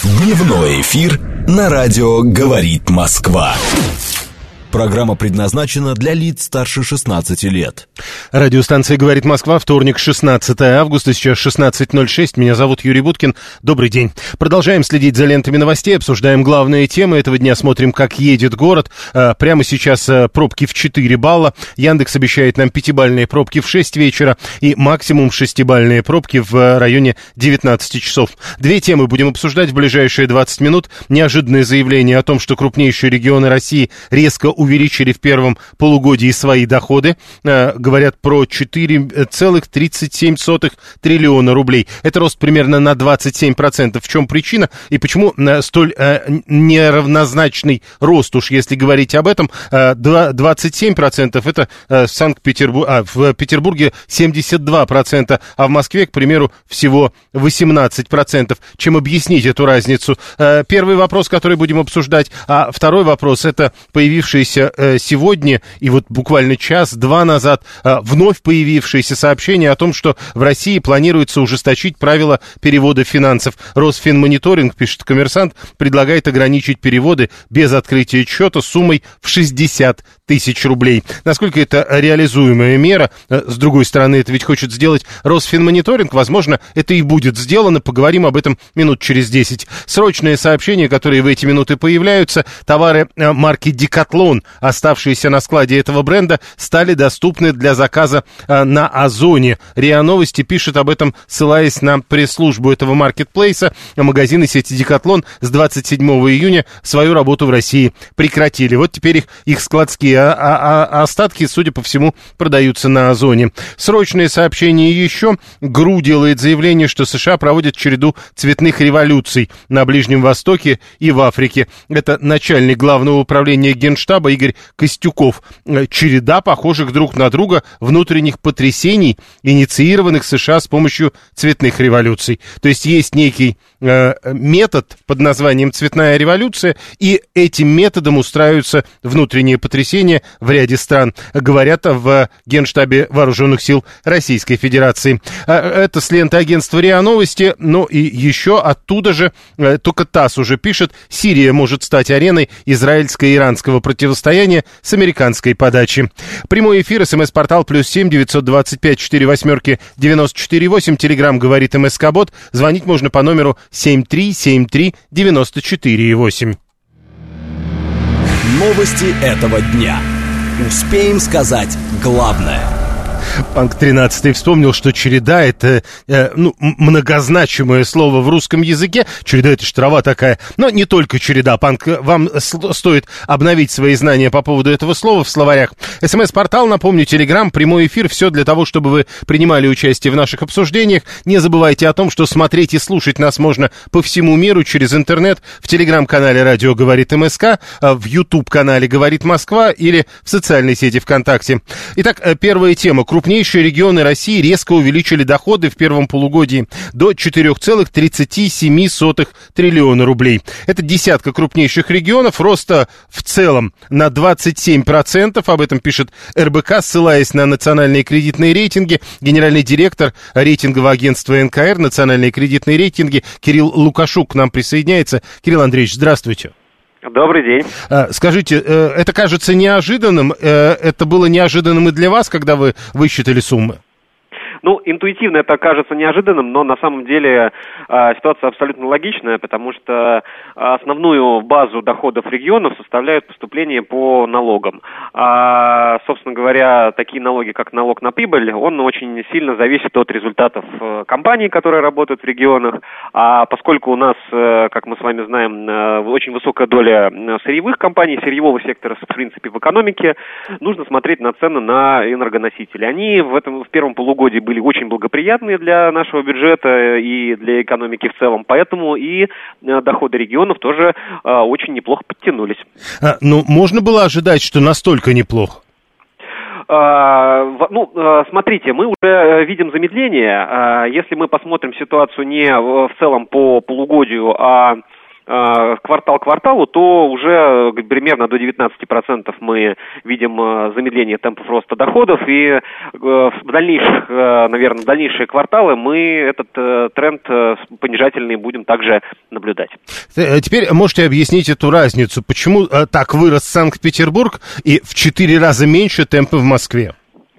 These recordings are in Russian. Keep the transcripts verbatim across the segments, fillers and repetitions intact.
Дневной эфир на радио «Говорит Москва». Программа предназначена для лиц старше шестнадцати лет. Радиостанция «Говорит Москва», вторник, шестнадцатое августа, сейчас шестнадцать ноль шесть. Меня зовут Юрий Буткин. Добрый день. Продолжаем следить за лентами новостей, обсуждаем главные темы этого дня, смотрим, как едет город. Прямо сейчас пробки в четыре балла. Яндекс обещает нам пятибалльные пробки в шесть вечера и максимум шестибалльные пробки в районе девятнадцати часов. Две темы будем обсуждать в ближайшие двадцать минут. Неожиданное заявление о том, что крупнейшие регионы России резко увеличили в первом полугодии свои доходы. Э, говорят про четыре целых тридцать семь сотых триллиона рублей. Это рост примерно на двадцать семь процентов. В чем причина и почему э, столь э, неравнозначный рост, уж если говорить об этом? Э, двадцать семь процентов это э, в Санкт-Петербурге, а, в Петербурге семьдесят два процента, а в Москве, к примеру, всего восемнадцать процентов. Чем объяснить эту разницу? Э, первый вопрос, который будем обсуждать, а второй вопрос — это появившиеся сегодня и вот буквально час-два назад вновь появившееся сообщение о том, что в России планируется ужесточить правила перевода финансов. Росфинмониторинг, пишет «Коммерсант», предлагает ограничить переводы без открытия счета суммой в шестьдесят тысяч рублей. Насколько это реализуемая мера? С другой стороны, это ведь хочет сделать Росфинмониторинг. Возможно, это и будет сделано. Поговорим об этом минут через десять. Срочные сообщения, которые в эти минуты появляются. Товары марки «Декатлон», оставшиеся на складе этого бренда, стали доступны для заказа э, на Озоне. РИА Новости пишет об этом, ссылаясь на пресс-службу этого маркетплейса. Магазины сети «Декатлон» с двадцать седьмого июня свою работу в России прекратили. Вот теперь их, их складские а, а, а остатки, судя по всему, продаются на Озоне. Срочное сообщение еще. ГРУ делает заявление, что США проводят череду цветных революций на Ближнем Востоке и в Африке. Это начальник Главного управления Генштаба Игорь Костюков. Череда похожих друг на друга внутренних потрясений, инициированных США с помощью цветных революций. То есть есть некий э, метод под названием «цветная революция», и этим методом устраиваются внутренние потрясения в ряде стран, говорят в Генштабе Вооруженных сил Российской Федерации. Это с ленты агентства РИА Новости, но и еще оттуда же, только ТАСС уже пишет, Сирия может стать ареной израильско-иранского противостояния с американской подачи. Прямой эфир, смс-портал плюс семь девятьсот двадцать пять четыре восьмерки девяносто четыре восемь, телеграмм говорит МСК-бот, звонить можно по номеру семь три семь три девяносто четыре восемь. Новости этого дня. Успеем сказать главное. Панк тринадцатый вспомнил, что череда — это э, ну, многозначимое слово в русском языке. Череда — это ж трава такая. Но не только череда. Панк, вам с- стоит обновить свои знания по поводу этого слова в словарях. СМС-портал, напомню, Телеграм, прямой эфир. Все для того, чтобы вы принимали участие в наших обсуждениях. Не забывайте о том, что смотреть и слушать нас можно по всему миру через интернет. В Телеграм-канале «Радио говорит МСК», в YouTube-канале «Говорит Москва» или в социальной сети ВКонтакте. Итак, первая тема. Крупнейшие регионы России резко увеличили доходы в первом полугодии до четыре целых тридцать семь сотых триллиона рублей. Это десятка крупнейших регионов, роста в целом на двадцать семь процентов, об этом пишет эр бэ ка, ссылаясь на национальные кредитные рейтинги. Генеральный директор рейтингового агентства эн ка эр, национальные кредитные рейтинги, Кирилл Лукашук к нам присоединяется. Кирилл Андреевич, здравствуйте. Добрый день. Скажите, это кажется неожиданным, это было неожиданным и для вас, когда вы высчитали суммы? Ну, интуитивно это кажется неожиданным, но на самом деле э, ситуация абсолютно логичная, потому что основную базу доходов регионов составляют поступления по налогам. А, собственно говоря, такие налоги, как налог на прибыль, он очень сильно зависит от результатов э, компаний, которые работают в регионах. А поскольку у нас, э, как мы с вами знаем, э, очень высокая доля сырьевых компаний, сырьевого сектора, в принципе, в экономике, нужно смотреть на цены на энергоносители. Они в этом в первом полугодии были очень благоприятные для нашего бюджета и для экономики в целом, поэтому и доходы регионов тоже э, очень неплохо подтянулись. А, ну, можно было ожидать, что настолько неплохо? Ну, смотрите, мы уже видим замедление. Если мы посмотрим ситуацию не в целом по полугодию, а квартал к кварталу, то уже примерно до девятнадцати процентов мы видим замедление темпов роста доходов, и в дальнейших, наверное, в дальнейшие кварталы мы этот тренд понижательный будем также наблюдать. Теперь можете объяснить эту разницу, почему так вырос Санкт-Петербург и в четыре раза меньше темпы в Москве?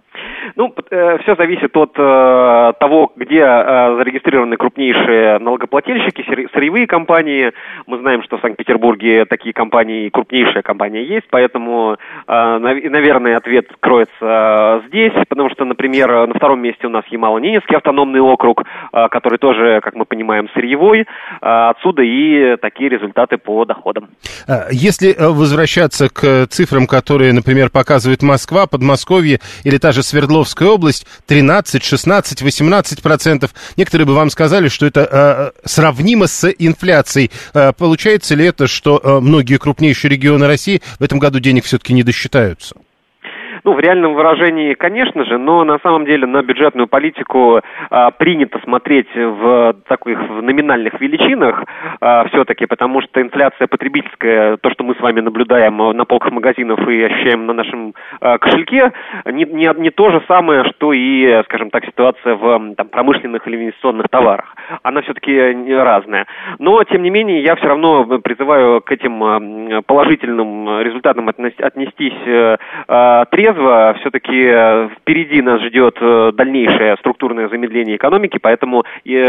Ну, э, все зависит от э, того, где э, зарегистрированы крупнейшие налогоплательщики, сырьевые компании. Мы знаем, что в Санкт-Петербурге такие компании, крупнейшая компания есть, поэтому, э, нав- наверное, ответ кроется э, здесь, потому что, например, на втором месте у нас Ямало-Ненецкий автономный округ, э, который тоже, как мы понимаем, сырьевой. Э, отсюда и такие результаты по доходам. Если возвращаться к цифрам, которые, например, показывает Москва, Подмосковье или та же Свердловская область, тринадцать, шестнадцать, восемнадцать процентов. Некоторые бы вам сказали, что это э, сравнимо с инфляцией. Э, получается ли это, что э, многие крупнейшие регионы России в этом году денег все-таки не досчитаются? Ну, в реальном выражении, конечно же, но на самом деле на бюджетную политику а, принято смотреть в таких в номинальных величинах а, все-таки, потому что инфляция потребительская, то, что мы с вами наблюдаем на полках магазинов и ощущаем на нашем а, кошельке, не, не, не то же самое, что и, скажем так, ситуация в там, промышленных или инвестиционных товарах. Она все-таки разная. Но, тем не менее, я все равно призываю к этим положительным результатам отнестись а, трезво. Все-таки впереди нас ждет дальнейшее структурное замедление экономики, поэтому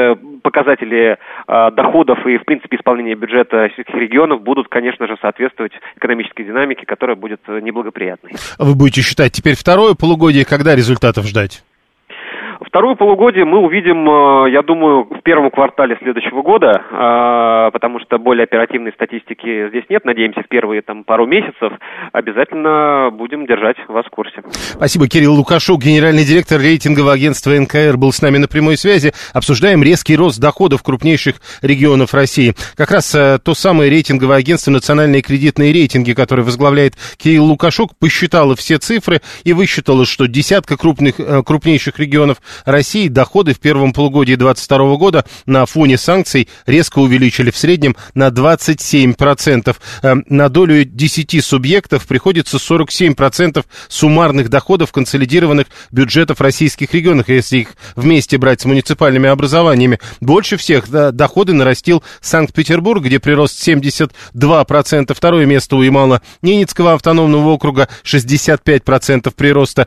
показатели доходов и, в принципе, исполнения бюджета сельских регионов будут, конечно же, соответствовать экономической динамике, которая будет неблагоприятной. Вы будете считать теперь второе полугодие, когда результатов ждать? Второе полугодие мы увидим, я думаю, в первом квартале следующего года, потому что более оперативной статистики здесь нет. Надеемся, в первые там, пару месяцев обязательно будем держать вас в курсе. Спасибо. Кирилл Лукашук, генеральный директор рейтингового агентства эн ка эр, был с нами на прямой связи. Обсуждаем резкий рост доходов крупнейших регионов России. Как раз то самое рейтинговое агентство «Национальные кредитные рейтинги», которое возглавляет Кирилл Лукашук, посчитало все цифры и высчитало, что десятка крупных, крупнейших регионов России доходы в первом полугодии двадцать второго года на фоне санкций резко увеличили в среднем на двадцать семь процентов. На долю десяти субъектов приходится сорок семь процентов суммарных доходов консолидированных бюджетов российских регионов, если их вместе брать с муниципальными образованиями. Больше всех да, доходы нарастил Санкт-Петербург, где прирост семьдесят два процента. Второе место у Ямало-Ненецкого автономного округа, шестьдесят пять процентов прироста.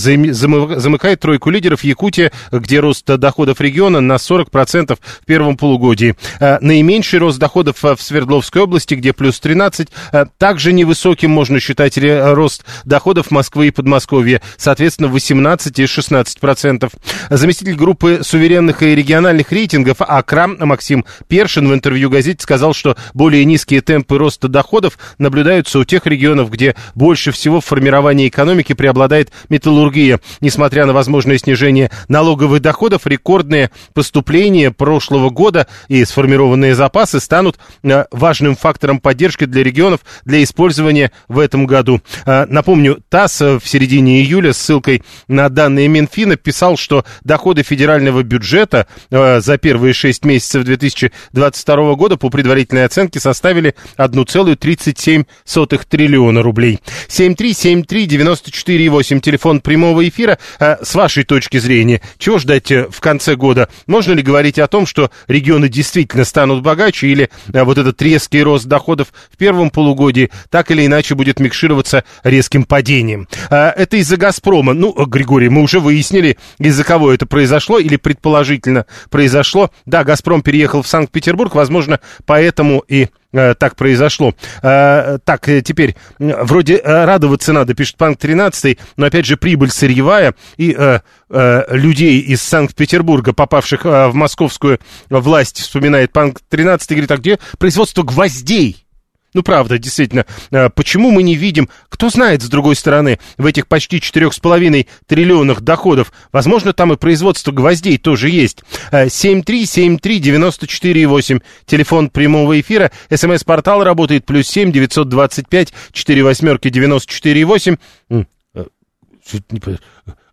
Замыкает тройку лидеров Якутия, где рост доходов региона на сорок процентов в первом полугодии. Наименьший рост доходов в Свердловской области, где плюс тринадцать процентов. Также невысоким можно считать рост доходов Москвы и Подмосковья, соответственно, восемнадцать и шестнадцать процентов. Заместитель группы суверенных и региональных рейтингов АКРА Максим Першин в интервью газете сказал, что более низкие темпы роста доходов наблюдаются у тех регионов, где больше всего в формировании экономики преобладает металлургия. Несмотря на возможное снижение налоговых доходов, рекордные поступления прошлого года и сформированные запасы станут важным фактором поддержки для регионов для использования в этом году. Напомню, ТАСС в середине июля с ссылкой на данные Минфина писал, что доходы федерального бюджета за первые шесть месяцев две тысячи двадцать второго года по предварительной оценке составили один целых тридцать семь сотых триллиона рублей. семь три семь три девяносто четыре восемь, телефон прямого эфира. С вашей точки зрения, чего ждать в конце года? Можно ли говорить о том, что регионы действительно станут богаче, или вот этот резкий рост доходов в первом полугодии так или иначе будет микшироваться резким падением? Это из-за «Газпрома». Ну, Григорий, мы уже выяснили, из-за кого это произошло или предположительно произошло. Да, «Газпром» переехал в Санкт-Петербург, возможно, поэтому и так произошло. Так, теперь, вроде радоваться надо, пишет Панк тринадцать, но опять же прибыль сырьевая, и э, э, людей из Санкт-Петербурга, попавших э, в московскую власть, вспоминает Панк тринадцать, и говорит, а где производство гвоздей? Ну, правда, действительно, почему мы не видим, кто знает, с другой стороны, в этих почти четырех с половиной триллионах доходов, возможно, там и производство гвоздей тоже есть. семь три семь три девяносто четыре восемь, телефон прямого эфира, смс-портал работает, плюс семь девятьсот двадцать пять четыре восьмерки девяносто четыре восемь.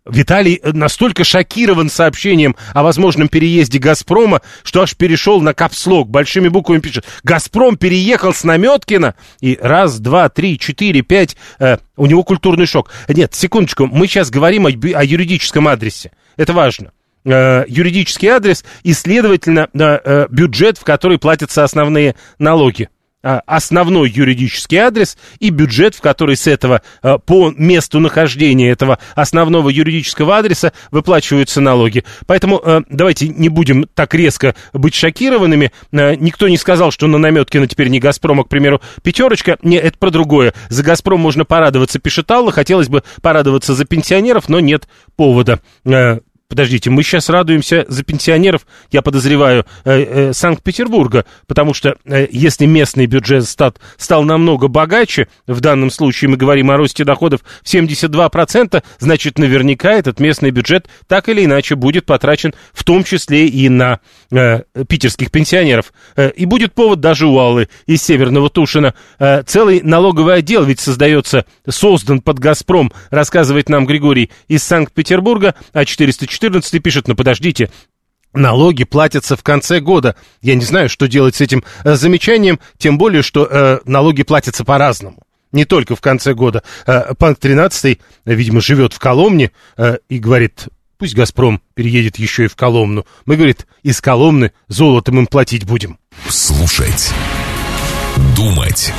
Виталий настолько шокирован сообщением о возможном переезде «Газпрома», что аж перешел на капслок, большими буквами пишет: «Газпром переехал с Наметкина». И раз, два, три, четыре, пять, э, у него культурный шок. Нет, секундочку, мы сейчас говорим о, о юридическом адресе. Это важно. Э, юридический адрес и, следовательно, э, э, бюджет, в который платятся основные налоги. Основной юридический адрес и бюджет, в который с этого, по месту нахождения этого основного юридического адреса выплачиваются налоги. Поэтому давайте не будем так резко быть шокированными. Никто не сказал, что на Наметкина теперь не «Газпром», а, к примеру, «пятерочка». Нет, это про другое. За «Газпром» можно порадоваться, пишет Алла. Хотелось бы порадоваться за пенсионеров, но нет повода. Подождите, мы сейчас радуемся за пенсионеров, я подозреваю, э, э, Санкт-Петербурга, потому что э, если местный бюджет стат, стал намного богаче, в данном случае мы говорим о росте доходов в семьдесят два процента, значит, наверняка этот местный бюджет так или иначе будет потрачен в том числе и на э, питерских пенсионеров. Э, и будет повод даже у Аллы из Северного Тушина. Э, целый налоговый отдел ведь создается, создан под «Газпром», рассказывает нам Григорий из Санкт-Петербурга, а четыреста четырнадцать пишет: ну подождите, налоги платятся в конце года. Я не знаю, что делать с этим э, замечанием, тем более, что э, налоги платятся по-разному. Не только в конце года. Э, Панк тринадцатый, э, видимо, живет в Коломне э, и говорит: пусть «Газпром» переедет еще и в Коломну. Мы, говорит, из Коломны золотом им платить будем. Слушать, думать,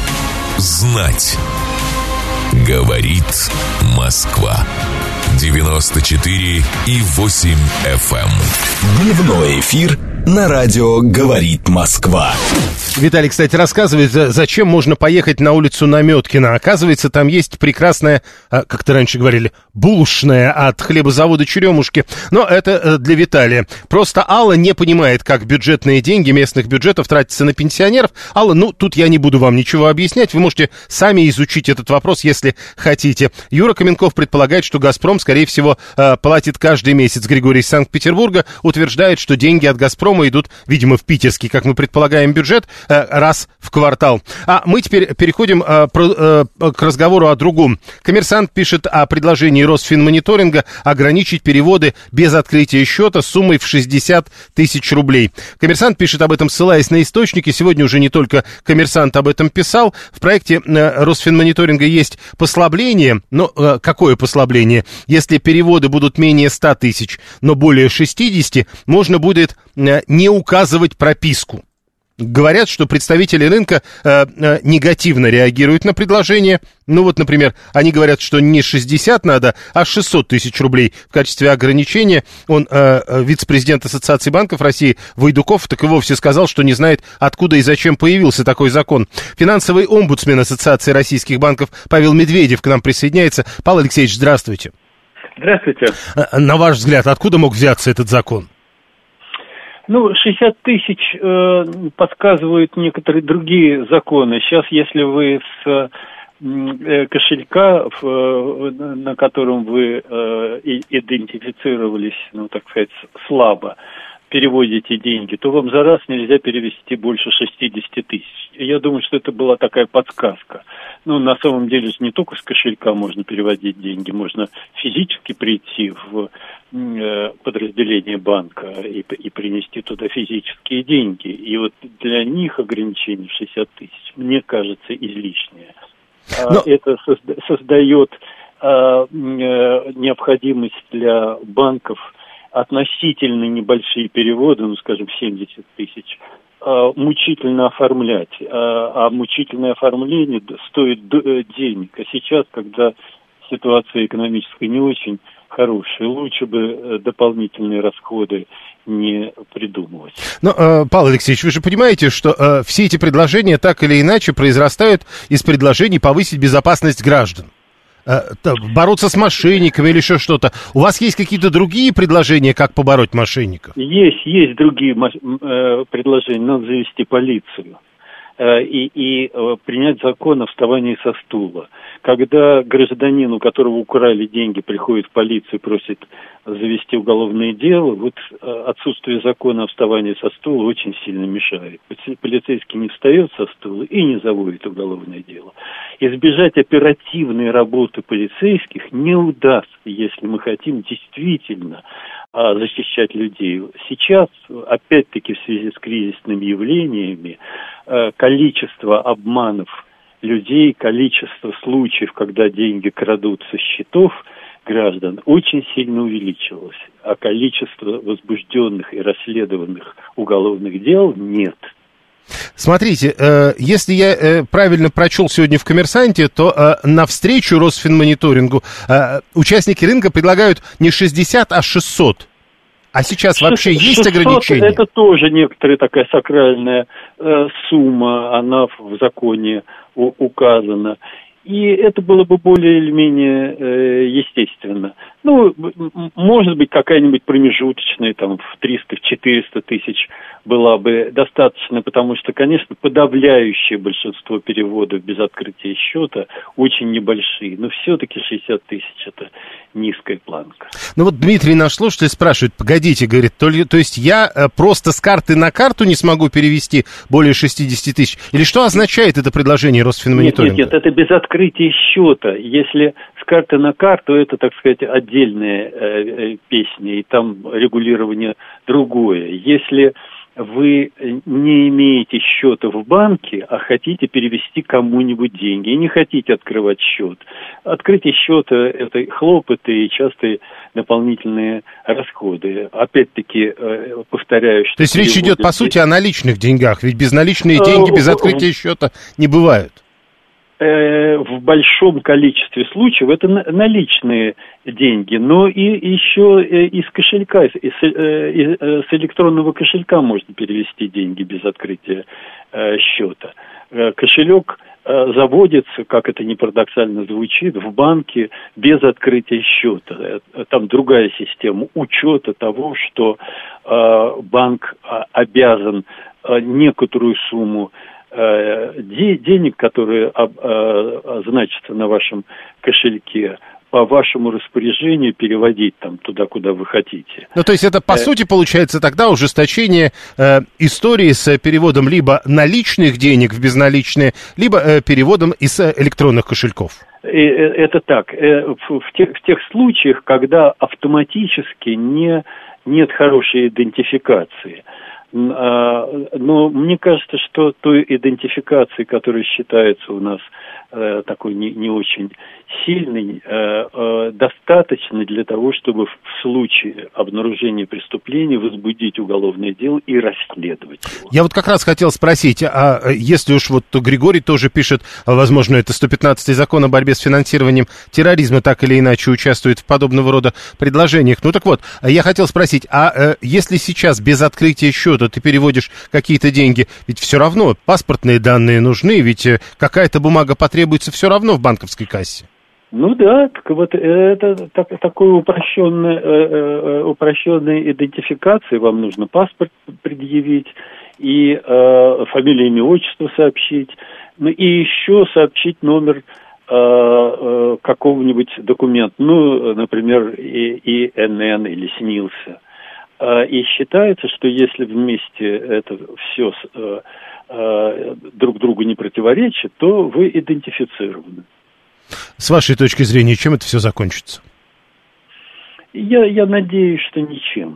знать. Говорит Москва. девяносто четыре и восемь эф эм. Дневной эфир на радио «Говорит Москва». Виталий, кстати, рассказывает, зачем можно поехать на улицу Наметкина. Оказывается, там есть прекрасная, как то раньше говорили, булочная от хлебозавода «Черемушки». Но это для Виталия. Просто Алла не понимает, как бюджетные деньги местных бюджетов тратятся на пенсионеров. Алла, ну, тут я не буду вам ничего объяснять. Вы можете сами изучить этот вопрос, если хотите. Юра Каменков предполагает, что «Газпром», скорее всего, платит каждый месяц. Григорий из Санкт-Петербурга утверждает, что деньги от «Газпрома» идут, видимо, в питерский, как мы предполагаем, бюджет раз в квартал. А мы теперь переходим а, про, а, к разговору о другом. «Коммерсант» пишет о предложении Росфинмониторинга ограничить переводы без открытия счета суммой в шестьдесят тысяч рублей. «Коммерсант» пишет об этом, ссылаясь на источники. Сегодня уже не только «Коммерсант» об этом писал. В проекте а, Росфинмониторинга есть послабление. Но а, какое послабление? Если переводы будут менее ста тысяч, но более шестидесяти, можно будет а, не указывать прописку. Говорят, что представители рынка э, э, негативно реагируют на предложение. Ну вот, например, они говорят, что не шестьдесят надо, а шестьсот тысяч рублей в качестве ограничения. Он, э, вице-президент Ассоциации банков России Войдуков, так и вовсе сказал, что не знает, откуда и зачем появился такой закон. Финансовый омбудсмен Ассоциации российских банков Павел Медведев к нам присоединяется. Павел Алексеевич, здравствуйте. Здравствуйте. На ваш взгляд, откуда мог взяться этот закон? Ну, шестьдесят тысяч э, подсказывают некоторые другие законы. Сейчас, если вы с э, кошелька, в, э, на котором вы э, идентифицировались, ну, так сказать, слабо, переводите деньги, то вам за раз нельзя перевести больше шестьдесят тысяч. Я думаю, что это была такая подсказка. Ну, на самом деле же не только с кошелька можно переводить деньги, можно физически прийти в э, подразделение банка и, и принести туда физические деньги. И вот для них ограничение в шестьдесят тысяч, мне кажется, излишнее. Но... Это созда- создает э, э, необходимость для банков относительно небольшие переводы, ну, скажем, семьдесят тысяч, мучительно оформлять. А мучительное оформление стоит денег. А сейчас, когда ситуация экономическая не очень хорошая, лучше бы дополнительные расходы не придумывать. Но, э, Павел Алексеевич, вы же понимаете, что э, все эти предложения так или иначе произрастают из предложений повысить безопасность граждан. Бороться с мошенниками или еще что-то. У вас есть какие-то другие предложения, как побороть мошенников? Есть, есть другие э, предложения. Надо завести полицию. и, и принять закон о вставании со стула. Когда гражданин, у которого украли деньги, приходит в полицию и просит завести уголовное дело, вот отсутствие закона о вставании со стула очень сильно мешает. Полицейский не встает со стула и не заводит уголовное дело. Избежать оперативной работы полицейских не удастся, если мы хотим действительно а, защищать людей. Сейчас, опять-таки, в связи с кризисными явлениями, а, количество обманов людей, количество случаев, когда деньги крадут со счетов граждан, очень сильно увеличилось, а количество возбужденных и расследованных уголовных дел нет. Смотрите, э, если я э, правильно прочел сегодня в «Коммерсанте», то э, навстречу Росфинмониторингу э, участники рынка предлагают не шестьдесят, а шестьсот. А сейчас вообще есть ограничения? Это тоже некоторая такая сакральная э, сумма, она в законе у, указана. И это было бы более или менее э, естественно. Ну, может быть, какая-нибудь промежуточная, там, в триста-четыреста тысяч была бы достаточно, потому что, конечно, подавляющее большинство переводов без открытия счета очень небольшие. Но все-таки шестьдесят тысяч – это низкая планка. Ну вот Дмитрий, наш слушатель, спрашивает, погодите, говорит, то, ли, то есть я э, просто с карты на карту не смогу перевести более шестьдесят тысяч? Или что означает это предложение Росфинмониторинга? Нет, нет, нет, это без открытия счета. Если с карты на карту, это, так сказать, отдельная э, песня, и там регулирование другое. Если вы не имеете счета в банке, а хотите перевести кому-нибудь деньги, и не хотите открывать счет. Открытие счета – это хлопоты и частые дополнительные расходы. Опять-таки, повторяю, что... То есть речь идет, по сути, о наличных деньгах, ведь безналичные деньги без открытия счета не бывают. В большом количестве случаев это наличные деньги, но и еще из кошелька, из, с электронного кошелька можно перевести деньги без открытия счета. Кошелек заводится, как это ни парадоксально звучит, в банке без открытия счета. Там другая система учета того, что банк обязан некоторую сумму денег, которые значатся на вашем кошельке, по вашему распоряжению переводить там туда, куда вы хотите. Ну, то есть это, по э... сути, получается тогда ужесточение э, истории с переводом либо наличных денег в безналичные, либо э, переводом из электронных кошельков. Это так. В тех, в тех случаях, когда автоматически не, нет хорошей идентификации. Но мне кажется, что той идентификации, которая считается у нас э, такой не, не очень сильной, э, э, достаточно для того, чтобы в случае обнаружения преступления возбудить уголовное дело и расследовать его. Я вот как раз хотел спросить, а если уж вот Григорий тоже пишет, возможно, это сто пятнадцатый закон о борьбе с финансированием терроризма так или иначе участвует в подобного рода предложениях. Ну так вот, я хотел спросить, а э, если сейчас без открытия счета ты переводишь какие-то деньги, ведь все равно паспортные данные нужны, ведь какая-то бумага потребуется все равно в банковской кассе. Ну да, так вот это так, такой упрощенной, э, упрощенной идентификации. Вам нужно паспорт предъявить и э, фамилию, имя, отчество сообщить, ну и еще сообщить номер э, э, какого-нибудь документа, ну, например, И Н Н или СНИЛСа. И считается, что если вместе это все э, э, друг другу не противоречит, то вы идентифицированы. С вашей точки зрения, чем это все закончится? Я, я надеюсь, что ничем.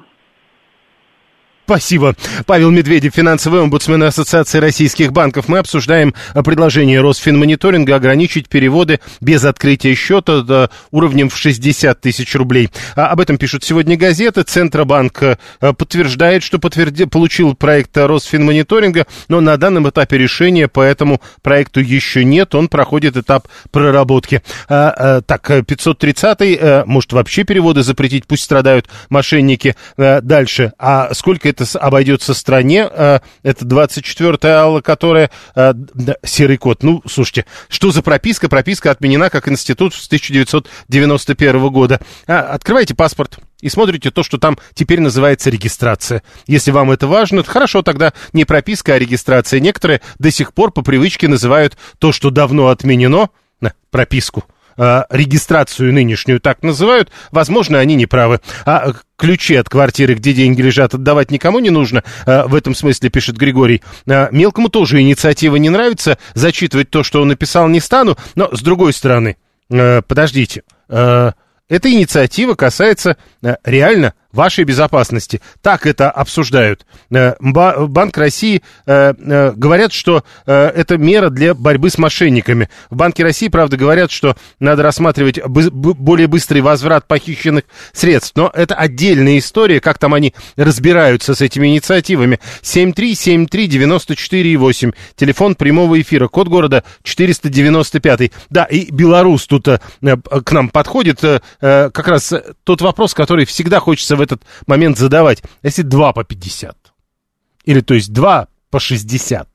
Спасибо. Павел Медведев, финансовый омбудсмен Ассоциации российских банков. Мы обсуждаем предложение Росфинмониторинга ограничить переводы без открытия счета до уровнем в шестьдесят тысяч рублей. А об этом пишут сегодня газеты. Центробанк подтверждает, что подтверди... получил проект Росфинмониторинга, но на данном этапе решения по этому проекту еще нет. Он проходит этап проработки. А, а, так, пятьсот тридцатый, а, может вообще переводы запретить, пусть страдают мошенники. А, дальше. А сколько это обойдется стране. Это двадцать четвёртая алла, которая... Серый кот. Ну, слушайте, что за прописка? Прописка отменена как институт с тысяча девятьсот девяносто первого года. Открывайте паспорт и смотрите то, что там теперь называется регистрация. Если вам это важно, то хорошо, тогда не прописка, а регистрация. Некоторые до сих пор по привычке называют то, что давно отменено, прописку, регистрацию нынешнюю так называют. Возможно, они не правы. А ключи от квартиры, где деньги лежат, отдавать никому не нужно. В этом смысле, пишет Григорий. Мелкому тоже инициатива не нравится. Зачитывать то, что он написал, не стану. Но, с другой стороны, подождите, эта инициатива касается реально вашей безопасности. Так это обсуждают. Банк России говорят, что это мера для борьбы с мошенниками. В Банке России, правда, говорят, что надо рассматривать более быстрый возврат похищенных средств. Но это отдельная история, как там они разбираются с этими инициативами. семь три семь три девяносто четыре восемь. Телефон прямого эфира. Код города четыреста девяносто пять. Да, и белорус тут к нам подходит. Как раз тот вопрос, который всегда хочется в этот момент задавать. Если два по пятьдесят, или то есть два по шестьдесят,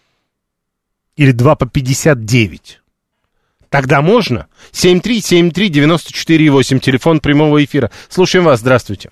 или два по пятьдесят девять, тогда можно? семь три семь три девяносто четыре восемь, телефон прямого эфира. Слушаем вас, здравствуйте.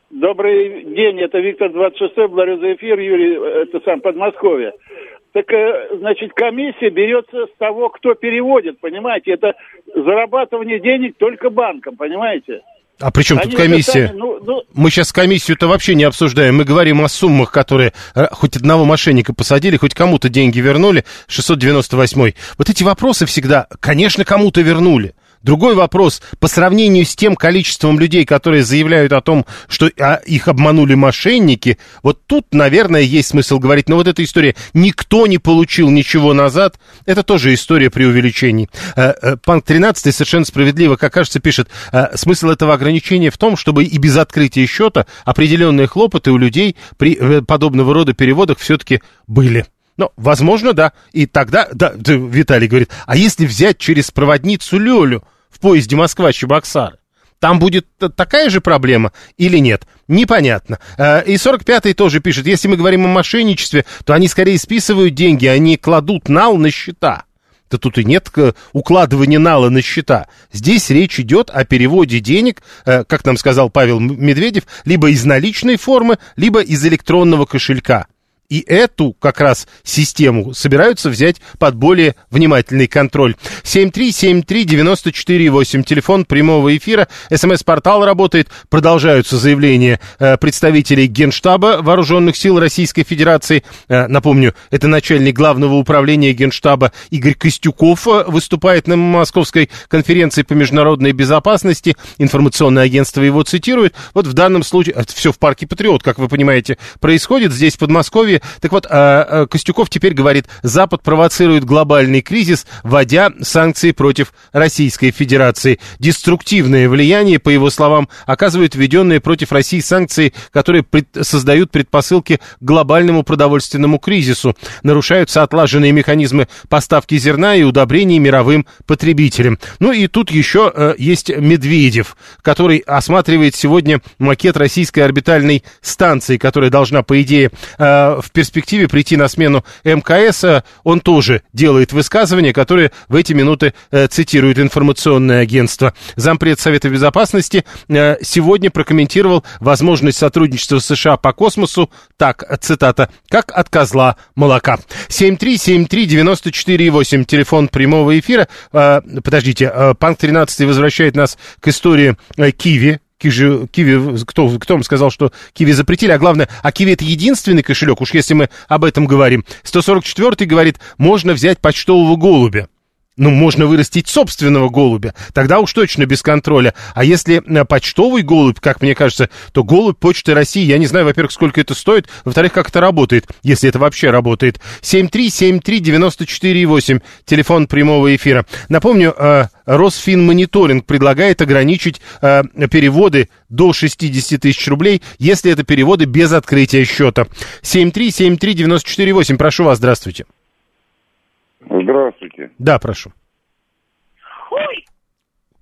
Добрый день, это Виктор двадцать шестой, благодарю за эфир, Юрий, это сам Подмосковье. Так, значит, комиссия берется с того, кто переводит, понимаете? Это зарабатывание денег только банком, понимаете? А при чем тут комиссия? Сами, ну, ну... Мы сейчас комиссию-то вообще не обсуждаем. Мы говорим о суммах, которые хоть одного мошенника посадили, хоть кому-то деньги вернули. шестьсот девяносто восьмой. Вот эти вопросы всегда, конечно, кому-то вернули. Другой вопрос, по сравнению с тем количеством людей, которые заявляют о том, что а, их обманули мошенники, вот тут, наверное, есть смысл говорить, но вот эта история, никто не получил ничего назад, это тоже история преувеличений. Панк тринадцатый совершенно справедливо, как кажется, пишет, смысл этого ограничения в том, чтобы и без открытия счета определенные хлопоты у людей при подобного рода переводах все-таки были. Ну, возможно, да. И тогда, да, Виталий говорит, а если взять через проводницу Лёлю в поезде Москва-Чебоксары, там будет такая же проблема или нет? Непонятно. И сорок пятый тоже пишет, если мы говорим о мошенничестве, то они скорее списывают деньги, они кладут нал на счета. Да тут и нет укладывания нала на счета. Здесь речь идет о переводе денег, как нам сказал Павел Медведев, либо из наличной формы, либо из электронного кошелька. И эту как раз систему собираются взять под более внимательный контроль. семь три семь три девяносто четыре восемь, телефон прямого эфира, СМС-портал работает, продолжаются заявления э, представителей Генштаба Вооруженных сил Российской Федерации. Э, напомню, это начальник главного управления Генштаба Игорь Костюков э, выступает на Московской конференции по международной безопасности. Информационное агентство его цитирует. Вот в данном случае, это все в парке Патриот, как вы понимаете, происходит здесь в Подмосковье. Так вот, Костюков теперь говорит, Запад провоцирует глобальный кризис, вводя санкции против Российской Федерации. Деструктивное влияние, по его словам, оказывают введенные против России санкции, которые пред... создают предпосылки к глобальному продовольственному кризису. Нарушаются отлаженные механизмы поставки зерна и удобрений мировым потребителям. Ну и тут еще э, есть Медведев, который осматривает сегодня макет российской орбитальной станции, которая должна, по идее, э, в перспективе прийти на смену МКС. Он тоже делает высказывания, которые в эти минуты э, цитирует информационное агентство. Зампред Совета Безопасности э, сегодня прокомментировал возможность сотрудничества с США по космосу, так, цитата, как от козла молока. семь три семь три девяносто четыре восемь, телефон прямого эфира. Э, подождите, э, Панк тринадцатый возвращает нас к истории э, Киви. Киви, Киви, кто, кто вам сказал, что Киви запретили, а главное, а Киви это единственный кошелек, уж если мы об этом говорим. сто сорок четвёртый говорит, можно взять почтового голубя. Ну, можно вырастить собственного голубя, тогда уж точно без контроля. А если почтовый голубь, как мне кажется, то голубь Почты России, я не знаю, во-первых, сколько это стоит, во-вторых, как это работает, если это вообще работает. семь три семь три девяносто четыре восемь, телефон прямого эфира. Напомню, э, Росфинмониторинг предлагает ограничить э, переводы до шестьдесят тысяч рублей, если это переводы без открытия счета. семь три семь три девяносто четыре восемь, прошу вас, здравствуйте. Здравствуйте. Да, прошу. Ой.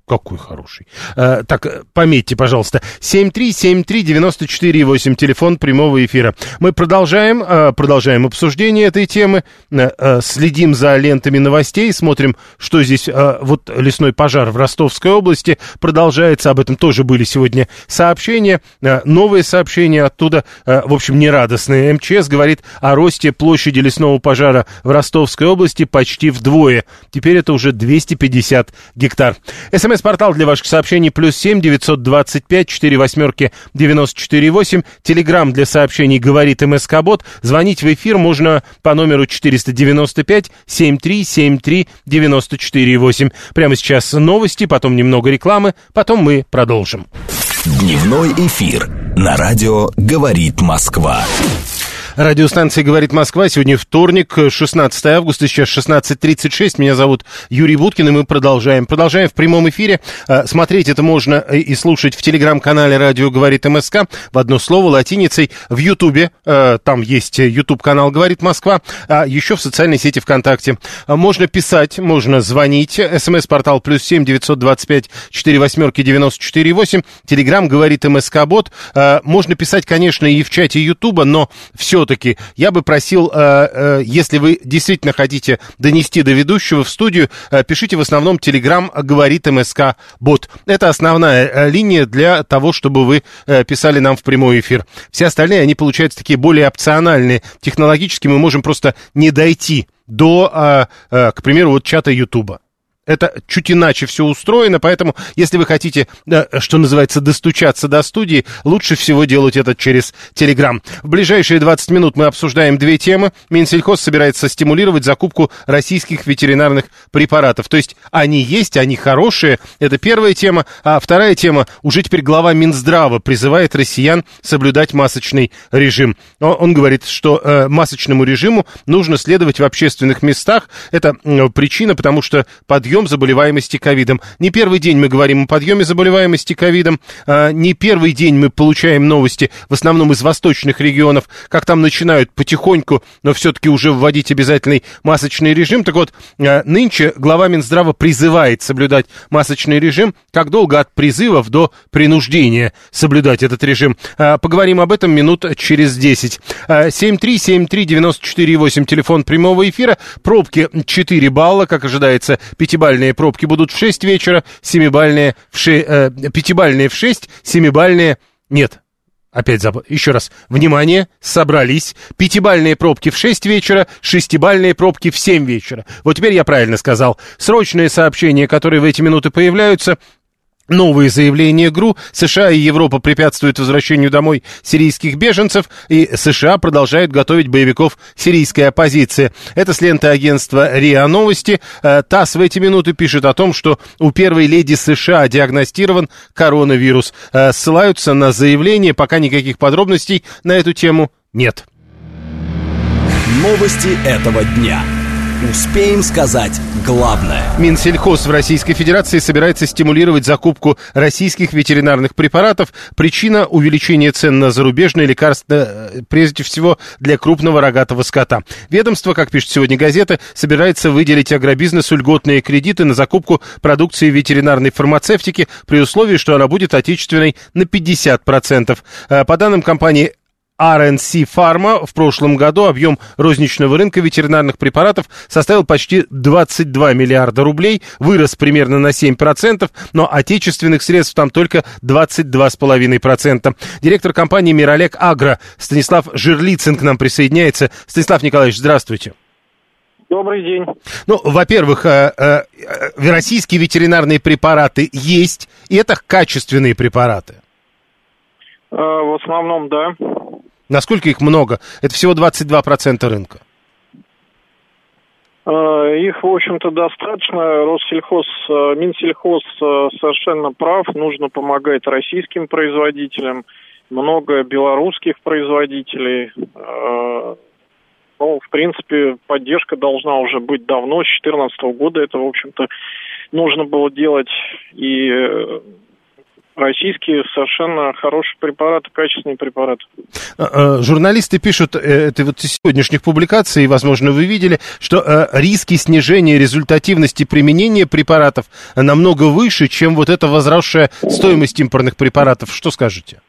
Какой хороший. А, так, пометьте, пожалуйста. семь три семь три девять четыре восемь, телефон прямого эфира. Мы продолжаем, а, продолжаем обсуждение этой темы, а, следим за лентами новостей, смотрим, что здесь. А, вот лесной пожар в Ростовской области продолжается, об этом тоже были сегодня сообщения. А, новые сообщения оттуда, а, в общем, нерадостные. эм че эс говорит о росте площади лесного пожара в Ростовской области почти вдвое. Теперь это уже двести пятьдесят гектар. СМС-портал для ваших сообщений плюс семь девятьсот двадцать пять четыре восьмерки девяносто четыре восемь. Телеграм для сообщений говорит МСК-бот. Звонить в эфир можно по номеру четыреста девяносто пять семьдесят три семьдесят три девяносто четыре восемь. Прямо сейчас новости, потом немного рекламы, потом мы продолжим. Дневной эфир на радио «Говорит Москва». Радиостанция «Говорит Москва». Сегодня вторник, шестнадцатое августа, сейчас шестнадцать тридцать шесть. Меня зовут Юрий Буткин, и мы продолжаем. Продолжаем в прямом эфире. Смотреть это можно и слушать в телеграм-канале «Радио говорит МСК». В одно слово, латиницей. В Ютубе, там есть Ютуб-канал «Говорит Москва», а еще в социальной сети ВКонтакте. Можно писать, можно звонить. СМС-портал плюс семь девятьсот двадцать пять четыре восьмерки девяносто четыре восемь. Телеграм «Говорит МСК-бот». Можно писать, конечно, и в чате Ютуба, но все Все-таки я бы просил, э, э, если вы действительно хотите донести до ведущего в студию, э, пишите в основном телеграм «Говорит МСК-бот». Это основная э, линия для того, чтобы вы э, писали нам в прямой эфир. Все остальные, они получаются такие более опциональные. Технологически мы можем просто не дойти до, э, э, к примеру, вот чата Ютуба. Это чуть иначе все устроено, поэтому, если вы хотите, что называется, достучаться до студии, лучше всего делать это через Телеграм. В ближайшие двадцать минут мы обсуждаем две темы. Минсельхоз собирается стимулировать закупку российских ветеринарных препаратов. То есть они есть, они хорошие, это первая тема. А вторая тема, уже теперь глава Минздрава призывает россиян соблюдать масочный режим. Он говорит, что э, масочному режиму нужно следовать в общественных местах. Это э, причина, потому что подъем заболеваемости ковидом. Не первый день мы говорим о подъеме заболеваемости ковидом, а, не первый день мы получаем новости, в основном из восточных регионов, как там начинают потихоньку, но все-таки уже вводить обязательный масочный режим. Так вот, а, нынче глава Минздрава призывает соблюдать масочный режим. Как долго от призывов до принуждения соблюдать этот режим? А, поговорим об этом минут через десять. А, семь три семь три девять четыре восемь, телефон прямого эфира. Пробки четыре балла, как ожидается, пятибалльные пробки будут в шесть вечера, семибалльные в шесть, э, пятибалльные в шесть, семибалльные... Нет, опять забыл. Еще раз. Внимание, собрались. Пятибалльные пробки в шесть вечера, шестибалльные пробки в семь вечера. Вот теперь я правильно сказал. Срочные сообщения, которые в эти минуты появляются... Новые заявления ГРУ. США и Европа препятствуют возвращению домой сирийских беженцев, и США продолжают готовить боевиков сирийской оппозиции. Это с ленты агентства РИА Новости. ТАСС в эти минуты пишет о том, что у первой леди США диагностирован коронавирус. Ссылаются на заявление, пока никаких подробностей на эту тему нет. Новости этого дня. Успеем сказать главное. Минсельхоз в Российской Федерации собирается стимулировать закупку российских ветеринарных препаратов. Причина – увеличение цен на зарубежные лекарства, прежде всего для крупного рогатого скота. Ведомство, как пишет сегодня газета, собирается выделить агробизнесу льготные кредиты на закупку продукции ветеринарной фармацевтики при условии, что она будет отечественной на пятьдесят процентов. По данным компании ар эн си Pharma, в прошлом году объем розничного рынка ветеринарных препаратов составил почти двадцать два миллиарда рублей, вырос примерно на семь процентов, но отечественных средств там только двадцать два целых пять десятых процента. Директор компании «Миролек Агро» Станислав Жирлицын к нам присоединяется. Станислав Николаевич, здравствуйте. Добрый день. Ну, во-первых, э, э, российские ветеринарные препараты есть, и это качественные препараты. Э, в основном, да. Насколько их много? Это всего двадцать два процента рынка. Их, в общем-то, достаточно. Россельхоз, Минсельхоз совершенно прав. Нужно помогать российским производителям. Много белорусских производителей. Ну, в принципе, поддержка должна уже быть давно, с две тысячи четырнадцатого года. Это, в общем-то, нужно было делать. И российские совершенно хорошие препараты, качественные препараты. Журналисты пишут, это вот из сегодняшних публикаций, возможно, вы видели, что риски снижения результативности применения препаратов намного выше, чем вот эта возросшая стоимость импортных препаратов. Что скажете?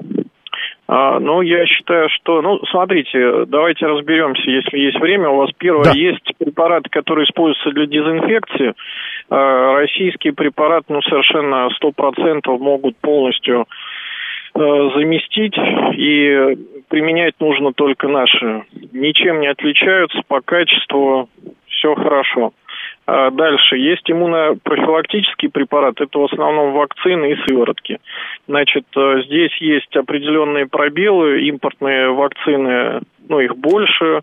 А, ну, я считаю, что... Ну, смотрите, давайте разберемся, если есть время. У вас первое, да. Есть препараты, которые используются для дезинфекции. А, российские препараты, ну, совершенно сто процентов могут полностью а, заместить. И применять нужно только наши. Ничем не отличаются, по качеству все хорошо. Дальше. Есть иммунопрофилактический препарат, это в основном вакцины и сыворотки. Значит, здесь есть определенные пробелы, импортные вакцины, ну, их больше,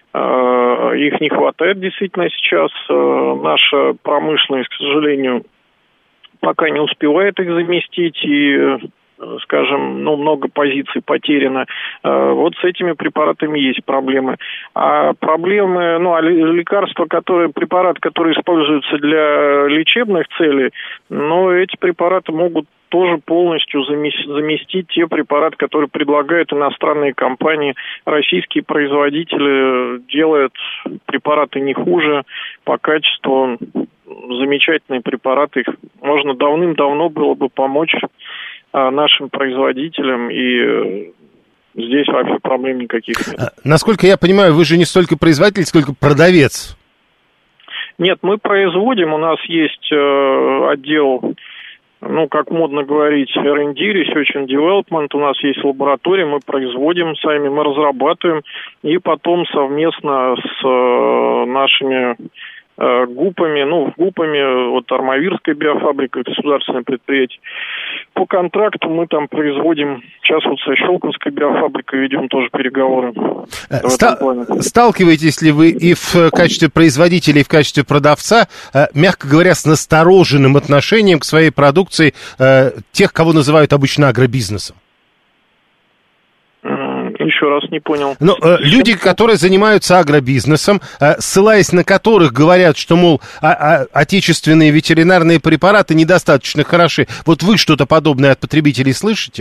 их не хватает действительно сейчас. Наша промышленность, к сожалению, пока не успевает их заместить, и, скажем, ну, много позиций потеряно. Вот с этими препаратами есть проблемы. А проблемы, ну, а лекарства, которые, препараты, которые используются для лечебных целей, но эти препараты могут тоже полностью заместить те препараты, которые предлагают иностранные компании. Российские производители делают препараты не хуже, по качеству замечательные препараты. Их можно давным-давно было бы помочь нашим производителям, и здесь вообще проблем никаких нет. Насколько я понимаю, вы же не столько производитель, сколько продавец. Нет, мы производим, у нас есть э, отдел, ну, как модно говорить, эр энд ди, Research and Development, у нас есть лаборатория, мы производим сами, мы разрабатываем, и потом совместно с э, нашими ГУПами, ну, ГУПами, вот Армавирская биофабрика, государственное предприятие. По контракту мы там производим, сейчас вот со Щелковской биофабрикой ведем тоже переговоры. Ста- сталкиваетесь ли вы и в качестве производителя, и в качестве продавца, мягко говоря, с настороженным отношением к своей продукции тех, кого называют обычно агробизнесом? Еще раз не понял. Ну, э, люди, которые занимаются агробизнесом, э, ссылаясь на которых говорят, что, мол, а, а, отечественные ветеринарные препараты недостаточно хороши. Вот вы что-то подобное от потребителей слышите?